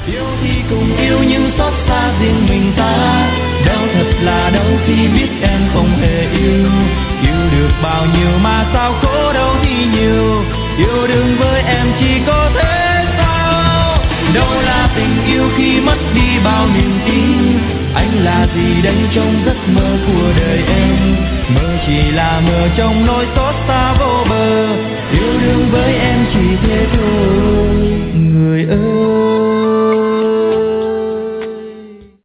Yêu thì cùng yêu nhưng xót xa riêng mình ta. Đau thật là đau khi biết em không hề yêu. Yêu được bao nhiêu mà sao khổ đau thì nhiều. Yêu đương với em chỉ có thế sao? Đâu là tình yêu khi mất đi bao niềm tin. Anh là gì đây trong giấc mơ của đời em? Mơ chỉ là mơ trong nỗi xót xa.